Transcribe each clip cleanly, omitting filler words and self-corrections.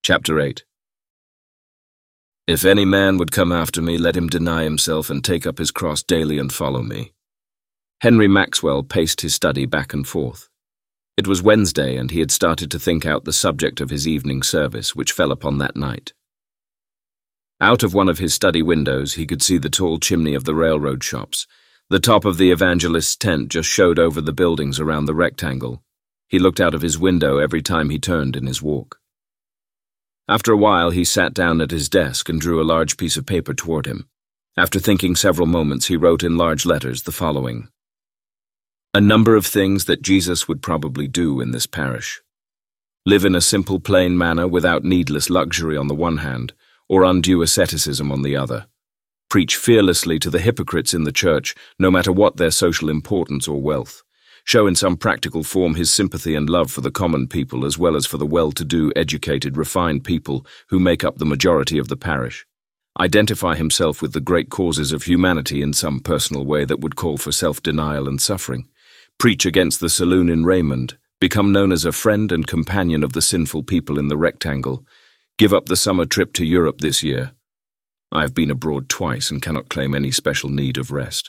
Chapter 8. If any man would come after me, let him deny himself and take up his cross daily and follow me. Henry Maxwell paced his study back and forth. It was Wednesday, and he had started to think out the subject of his evening service, which fell upon that night. Out of one of his study windows, he could see the tall chimney of the railroad shops. The top of the evangelist's tent just showed over the buildings around the rectangle. He looked out of his window every time he turned in his walk. After a while, he sat down at his desk and drew a large piece of paper toward him. After thinking several moments, he wrote in large letters the following: A number of things that Jesus would probably do in this parish. Live in a simple, plain manner without needless luxury on the one hand, or undue asceticism on the other. Preach fearlessly to the hypocrites in the church, no matter what their social importance or wealth. Show in some practical form his sympathy and love for the common people as well as for the well-to-do, educated, refined people who make up the majority of the parish. Identify himself with the great causes of humanity in some personal way that would call for self-denial and suffering. Preach against the saloon in Raymond. Become known as a friend and companion of the sinful people in the rectangle. Give up the summer trip to Europe this year. I have been abroad twice and cannot claim any special need of rest.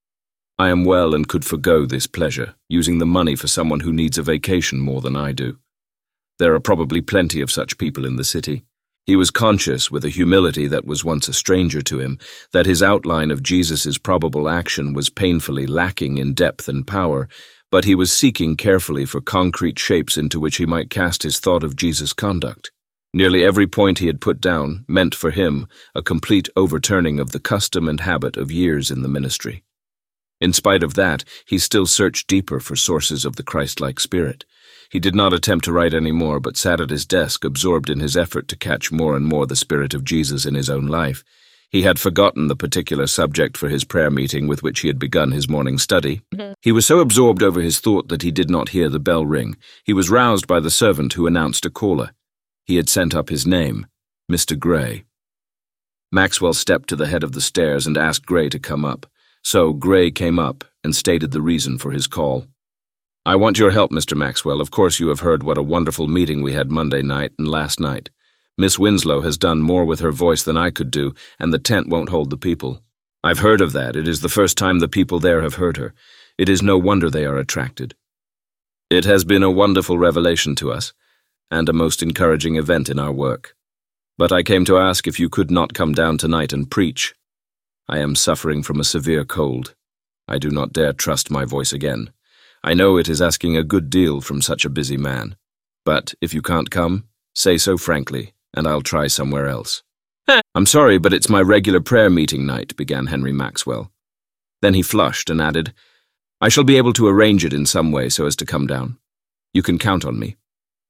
I am well and could forgo this pleasure, using the money for someone who needs a vacation more than I do. There are probably plenty of such people in the city. He was conscious, with a humility that was once a stranger to him, that his outline of Jesus' probable action was painfully lacking in depth and power, but he was seeking carefully for concrete shapes into which he might cast his thought of Jesus' conduct. Nearly every point he had put down meant for him a complete overturning of the custom and habit of years in the ministry. In spite of that, he still searched deeper for sources of the Christ-like spirit. He did not attempt to write any more, but sat at his desk, absorbed in his effort to catch more and more the spirit of Jesus in his own life. He had forgotten the particular subject for his prayer meeting with which he had begun his morning study. He was so absorbed over his thought that he did not hear the bell ring. He was roused by the servant who announced a caller. He had sent up his name, Mr. Gray. Maxwell stepped to the head of the stairs and asked Gray to come up. So Gray came up and stated the reason for his call. I want your help, Mr. Maxwell. Of course you have heard what a wonderful meeting we had Monday night and last night. Miss Winslow has done more with her voice than I could do, and the tent won't hold the people. I've heard of that. It is the first time the people there have heard her. It is no wonder they are attracted. It has been a wonderful revelation to us, and a most encouraging event in our work. But I came to ask if you could not come down tonight and preach. I am suffering from a severe cold. I do not dare trust my voice again. I know it is asking a good deal from such a busy man. But if you can't come, say so frankly, and I'll try somewhere else. I'm sorry, but it's my regular prayer meeting night, began Henry Maxwell. Then he flushed and added, I shall be able to arrange it in some way so as to come down. You can count on me.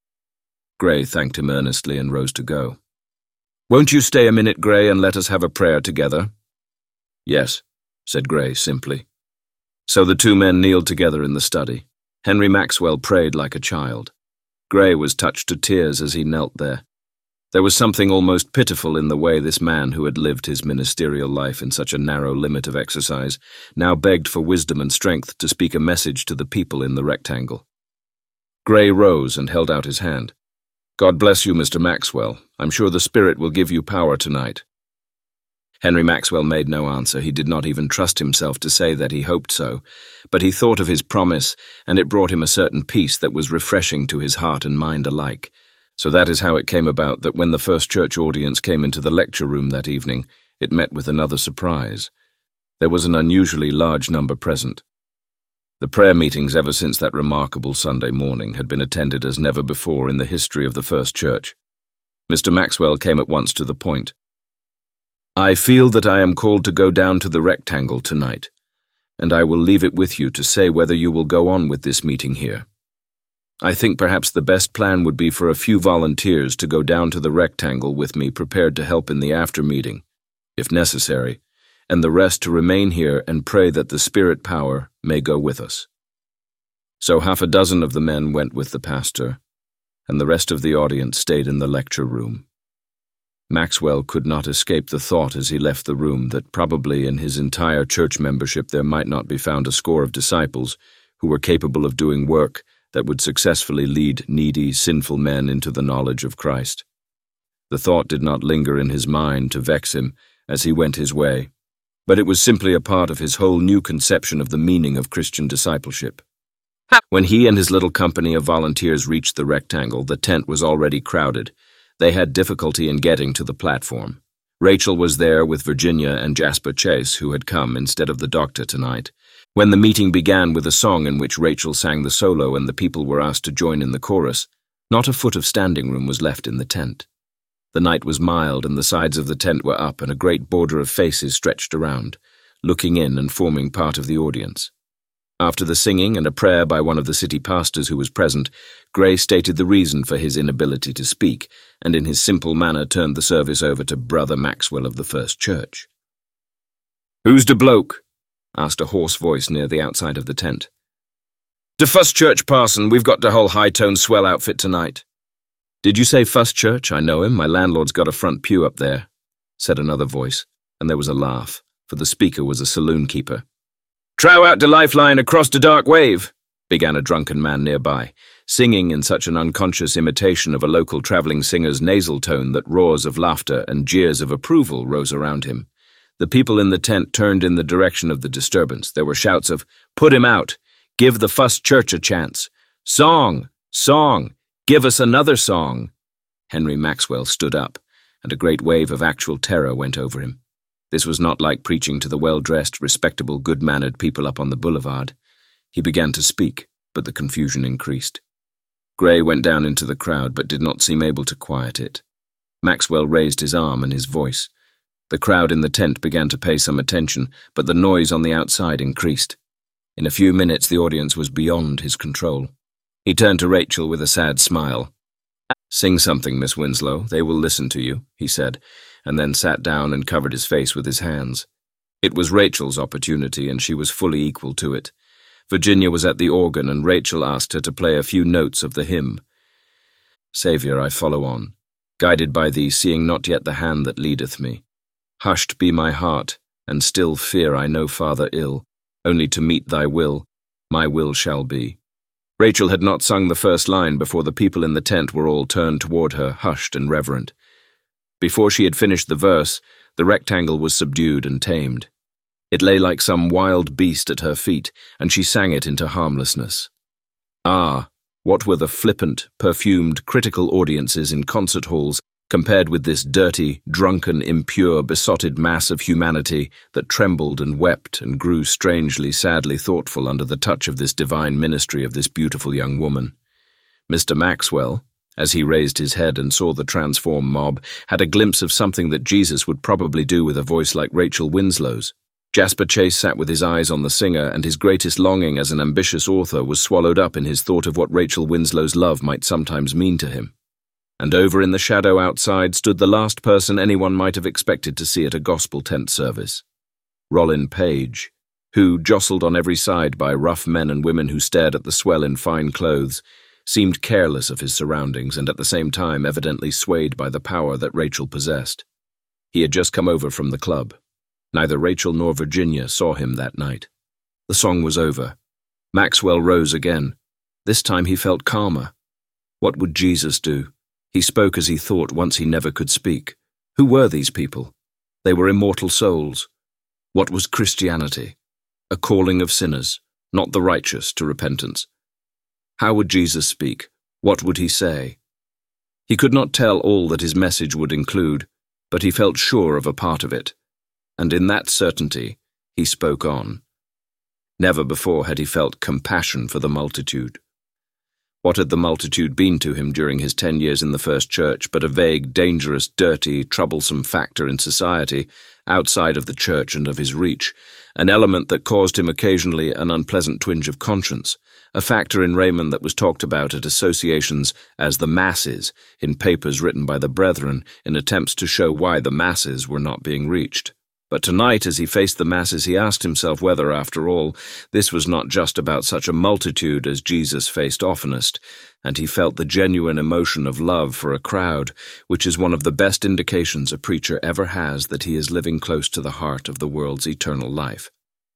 Gray thanked him earnestly and rose to go. Won't you stay a minute, Gray, and let us have a prayer together? Yes, said Gray simply. So the two men kneeled together in the study. Henry Maxwell prayed like a child. Gray was touched to tears as he knelt there. There was something almost pitiful in the way this man who had lived his ministerial life in such a narrow limit of exercise now begged for wisdom and strength to speak a message to the people in the rectangle. Gray rose and held out his hand. God bless you, Mr. Maxwell. I'm sure the Spirit will give you power tonight. Henry Maxwell made no answer. He did not even trust himself to say that he hoped so, but he thought of his promise, and it brought him a certain peace that was refreshing to his heart and mind alike. So that is how it came about that when the First Church audience came into the lecture room that evening, it met with another surprise. There was an unusually large number present. The prayer meetings ever since that remarkable Sunday morning had been attended as never before in the history of the First Church. Mr. Maxwell came at once to the point. I feel that I am called to go down to the rectangle tonight, and I will leave it with you to say whether you will go on with this meeting here. I think perhaps the best plan would be for a few volunteers to go down to the rectangle with me prepared to help in the after-meeting, if necessary, and the rest to remain here and pray that the Spirit power may go with us. So 6 of the men went with the pastor, and the rest of the audience stayed in the lecture room. Maxwell could not escape the thought as he left the room that probably in his entire church membership there might not be found a score of disciples who were capable of doing work that would successfully lead needy, sinful men into the knowledge of Christ. The thought did not linger in his mind to vex him as he went his way, but it was simply a part of his whole new conception of the meaning of Christian discipleship. When he and his little company of volunteers reached the rectangle, the tent was already crowded. They had difficulty in getting to the platform. Rachel was there with Virginia and Jasper Chase, who had come instead of the doctor tonight. When the meeting began with a song in which Rachel sang the solo and the people were asked to join in the chorus, not a foot of standing room was left in the tent. The night was mild and the sides of the tent were up and a great border of faces stretched around, looking in and forming part of the audience. After the singing and a prayer by one of the city pastors who was present, Gray stated the reason for his inability to speak, and in his simple manner turned the service over to Brother Maxwell of the First Church. "Who's de bloke?" asked a hoarse voice near the outside of the tent. "De First Church parson, we've got de whole high-tone swell outfit tonight." "Did you say First Church? I know him. My landlord's got a front pew up there," said another voice, and there was a laugh, for the speaker was a saloon keeper. "Trow out de lifeline across de dark wave," began a drunken man nearby, singing in such an unconscious imitation of a local travelling singer's nasal tone that roars of laughter and jeers of approval rose around him. The people in the tent turned in the direction of the disturbance. There were shouts of, "Put him out! Give the First Church a chance! Song! Song! Give us another song!" Henry Maxwell stood up, and a great wave of actual terror went over him. This was not like preaching to the well-dressed, respectable, good-mannered people up on the boulevard. He began to speak, but the confusion increased. Gray went down into the crowd, but did not seem able to quiet it. Maxwell raised his arm and his voice. The crowd in the tent began to pay some attention, but the noise on the outside increased. In a few minutes the audience was beyond his control. He turned to Rachel with a sad smile. "Sing something, Miss Winslow. They will listen to you," he said, and then sat down and covered his face with his hands. It was Rachel's opportunity, and she was fully equal to it. Virginia was at the organ, and Rachel asked her to play a few notes of the hymn. "Saviour, I follow on, guided by thee, seeing not yet the hand that leadeth me. Hushed be my heart, and still fear I no farther ill, only to meet thy will, my will shall be." Rachel had not sung the first line before the people in the tent were all turned toward her, hushed and reverent. Before she had finished the verse, the rectangle was subdued and tamed. It lay like some wild beast at her feet, and she sang it into harmlessness. Ah, what were the flippant, perfumed, critical audiences in concert halls compared with this dirty, drunken, impure, besotted mass of humanity that trembled and wept and grew strangely, sadly thoughtful under the touch of this divine ministry of this beautiful young woman. Mr. Maxwell, as he raised his head and saw the transformed mob, had a glimpse of something that Jesus would probably do with a voice like Rachel Winslow's. Jasper Chase sat with his eyes on the singer, and his greatest longing as an ambitious author was swallowed up in his thought of what Rachel Winslow's love might sometimes mean to him. And over in the shadow outside stood the last person anyone might have expected to see at a gospel tent service. Rollin Page, who, jostled on every side by rough men and women who stared at the swell in fine clothes, seemed careless of his surroundings and at the same time evidently swayed by the power that Rachel possessed. He had just come over from the club. Neither Rachel nor Virginia saw him that night. The song was over. Maxwell rose again. This time he felt calmer. What would Jesus do? He spoke as he thought once he never could speak. Who were these people? They were immortal souls. What was Christianity? A calling of sinners, not the righteous, to repentance. How would Jesus speak? What would he say? He could not tell all that his message would include, but he felt sure of a part of it, and in that certainty he spoke on. Never before had he felt compassion for the multitude. What had the multitude been to him during his 10 years in the First Church but a vague, dangerous, dirty, troublesome factor in society, outside of the church and of his reach, an element that caused him occasionally an unpleasant twinge of conscience, a factor in Raymond that was talked about at associations as the masses in papers written by the Brethren in attempts to show why the masses were not being reached. But tonight, as he faced the masses, he asked himself whether, after all, this was not just about such a multitude as Jesus faced oftenest, and he felt the genuine emotion of love for a crowd, which is one of the best indications a preacher ever has that he is living close to the heart of the world's eternal life.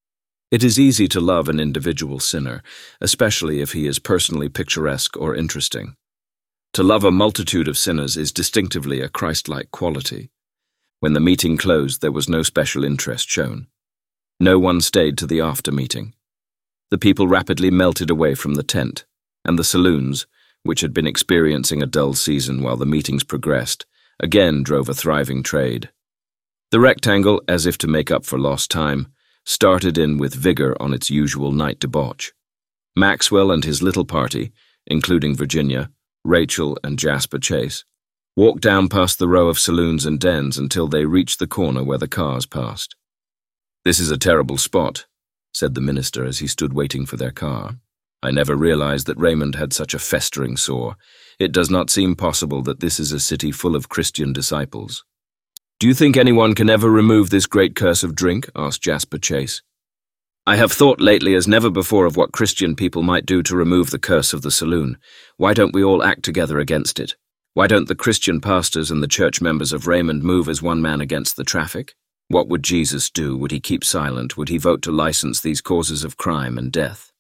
It is easy to love an individual sinner, especially if he is personally picturesque or interesting. To love a multitude of sinners is distinctively a Christ-like quality. When the meeting closed, there was no special interest shown. No one stayed to the after-meeting. The people rapidly melted away from the tent, and the saloons, which had been experiencing a dull season while the meetings progressed, again drove a thriving trade. The rectangle, as if to make up for lost time, started in with vigor on its usual night debauch. Maxwell and his little party, including Virginia, Rachel, and Jasper Chase, walked down past the row of saloons and dens until they reached the corner where the cars passed. "This is a terrible spot," said the minister as he stood waiting for their car. "I never realized that Raymond had such a festering sore. It does not seem possible that this is a city full of Christian disciples." "Do you think anyone can ever remove this great curse of drink?" asked Jasper Chase. "I have thought lately as never before of what Christian people might do to remove the curse of the saloon. Why don't we all act together against it? Why don't the Christian pastors and the church members of Raymond move as one man against the traffic? What would Jesus do? Would he keep silent? Would he vote to license these causes of crime and death?"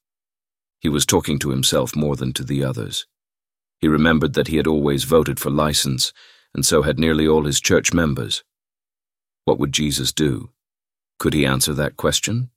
He was talking to himself more than to the others. He remembered that he had always voted for license, and so had nearly all his church members. What would Jesus do? Could he answer that question?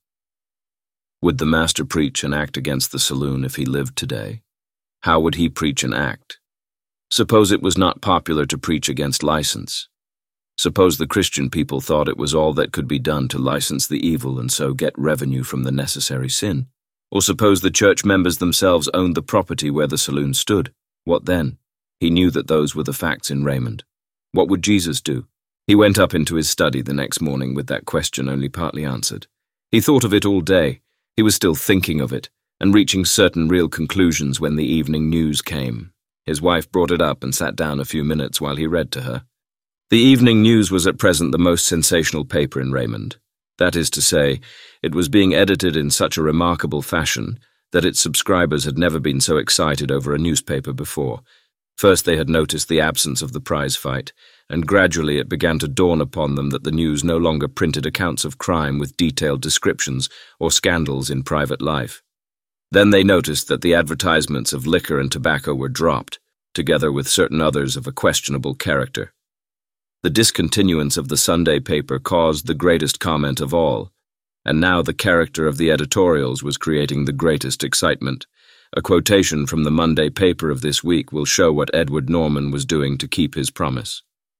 Would the Master preach and act against the saloon if he lived today? How would he preach and act? Suppose it was not popular to preach against license. Suppose the Christian people thought it was all that could be done to license the evil and so get revenue from the necessary sin. Or suppose the church members themselves owned the property where the saloon stood. What then? He knew that those were the facts in Raymond. What would Jesus do? He went up into his study the next morning with that question only partly answered. He thought of it all day. He was still thinking of it, and reaching certain real conclusions when the evening news came. His wife brought it up and sat down a few minutes while he read to her. The evening news was at present the most sensational paper in Raymond. That is to say, it was being edited in such a remarkable fashion that its subscribers had never been so excited over a newspaper before. First they had noticed the absence of the prize fight, and gradually it began to dawn upon them that the news no longer printed accounts of crime with detailed descriptions or scandals in private life. Then they noticed that the advertisements of liquor and tobacco were dropped, together with certain others of a questionable character. The discontinuance of the Sunday paper caused the greatest comment of all, and now the character of the editorials was creating the greatest excitement. A quotation from the Monday paper of this week will show what Edward Norman was doing to keep his promise.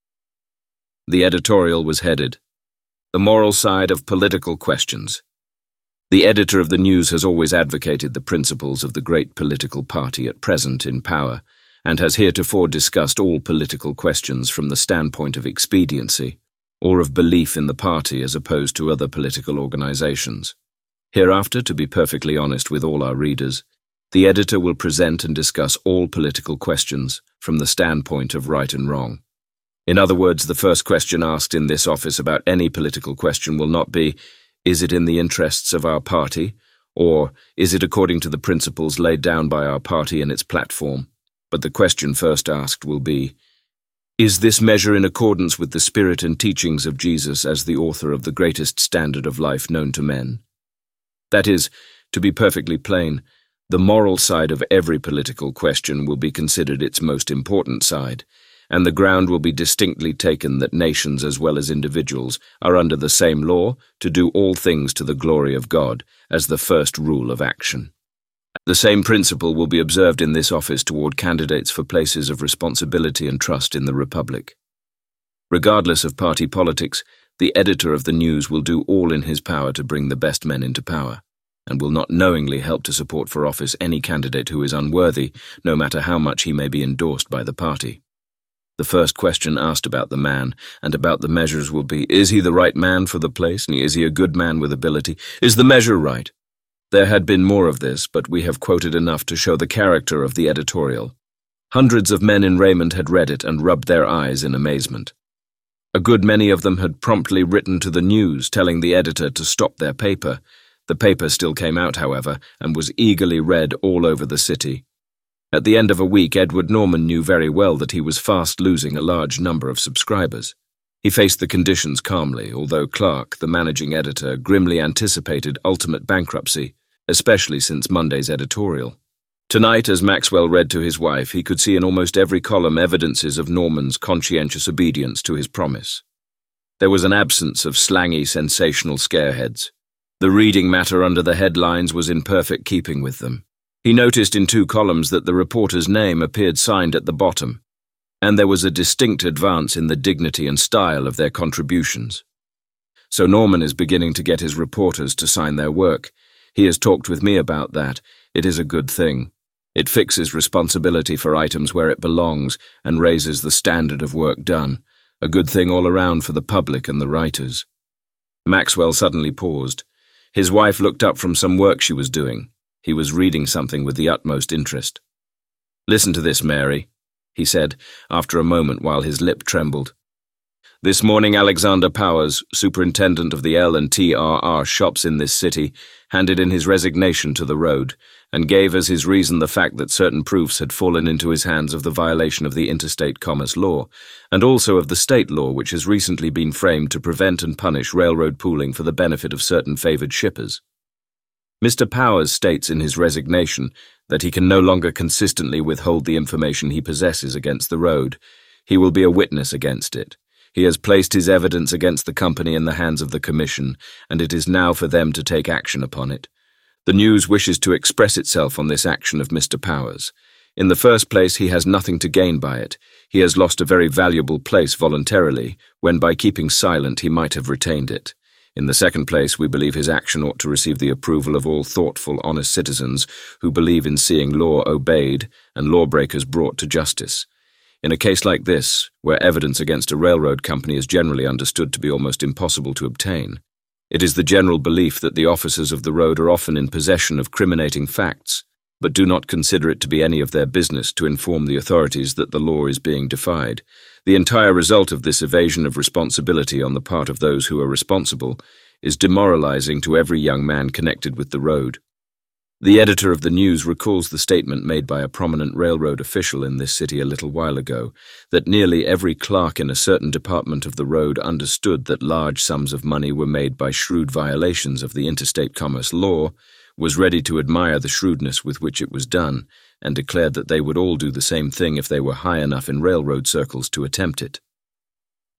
The editorial was headed, "The Moral Side of Political Questions." The editor of the news has always advocated the principles of the great political party at present in power, and has heretofore discussed all political questions from the standpoint of expediency, or of belief in the party as opposed to other political organizations. Hereafter, to be perfectly honest with all our readers, the editor will present and discuss all political questions from the standpoint of right and wrong. In other words, the first question asked in this office about any political question will not be, "Is it in the interests of our party?" or "Is it according to the principles laid down by our party in its platform?" But the question first asked will be, "Is this measure in accordance with the spirit and teachings of Jesus as the author of the greatest standard of life known to men?" That is, to be perfectly plain, the moral side of every political question will be considered its most important side, and the ground will be distinctly taken that nations as well as individuals are under the same law to do all things to the glory of God as the first rule of action. The same principle will be observed in this office toward candidates for places of responsibility and trust in the Republic. Regardless of party politics, the editor of the news will do all in his power to bring the best men into power, and will not knowingly help to support for office any candidate who is unworthy, no matter how much he may be endorsed by the party. The first question asked about the man and about the measures will be, is he the right man for the place, and is he a good man with ability? Is the measure right? There had been more of this, but we have quoted enough to show the character of the editorial. Hundreds of men in Raymond had read it and rubbed their eyes in amazement. A good many of them had promptly written to the news, telling the editor to stop their paper. The paper still came out, however, and was eagerly read all over the city. At the end of a week, Edward Norman knew very well that he was fast losing a large number of subscribers. He faced the conditions calmly, although Clark, the managing editor, grimly anticipated ultimate bankruptcy, especially since Monday's editorial. Tonight, as Maxwell read to his wife, he could see in almost every column evidences of Norman's conscientious obedience to his promise. There was an absence of slangy, sensational scareheads. The reading matter under the headlines was in perfect keeping with them. He noticed in 2 columns that the reporter's name appeared signed at the bottom, and there was a distinct advance in the dignity and style of their contributions. So Norman is beginning to get his reporters to sign their work. He has talked with me about that. It is a good thing. It fixes responsibility for items where it belongs and raises the standard of work done. A good thing all around for the public and the writers. Maxwell suddenly paused. His wife looked up from some work she was doing. He was reading something with the utmost interest. "Listen to this, Mary," he said, after a moment while his lip trembled. "This morning Alexander Powers, superintendent of the L&TRR shops in this city, handed in his resignation to the road, and gave as his reason the fact that certain proofs had fallen into his hands of the violation of the interstate commerce law, and also of the state law which has recently been framed to prevent and punish railroad pooling for the benefit of certain favored shippers. Mr. Powers states in his resignation that he can no longer consistently withhold the information he possesses against the road. He will be a witness against it. He has placed his evidence against the company in the hands of the Commission, and it is now for them to take action upon it. The News wishes to express itself on this action of Mr. Powers. In the first place, he has nothing to gain by it. He has lost a very valuable place voluntarily, when by keeping silent he might have retained it. In the second place, we believe his action ought to receive the approval of all thoughtful, honest citizens who believe in seeing law obeyed and lawbreakers brought to justice. In a case like this, where evidence against a railroad company is generally understood to be almost impossible to obtain, it is the general belief that the officers of the road are often in possession of criminating facts, but do not consider it to be any of their business to inform the authorities that the law is being defied. The entire result of this evasion of responsibility on the part of those who are responsible is demoralizing to every young man connected with the road. The editor of the News recalls the statement made by a prominent railroad official in this city a little while ago, that nearly every clerk in a certain department of the road understood that large sums of money were made by shrewd violations of the interstate commerce law, was ready to admire the shrewdness with which it was done, and declared that they would all do the same thing if they were high enough in railroad circles to attempt it.